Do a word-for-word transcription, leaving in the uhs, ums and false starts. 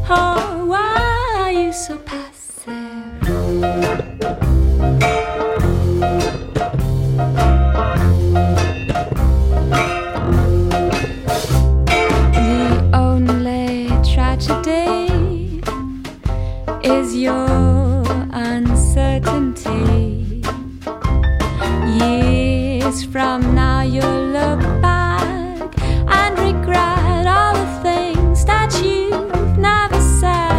Oh, why are you so passive? The only tragedy is your uncertainty. Years from now you'll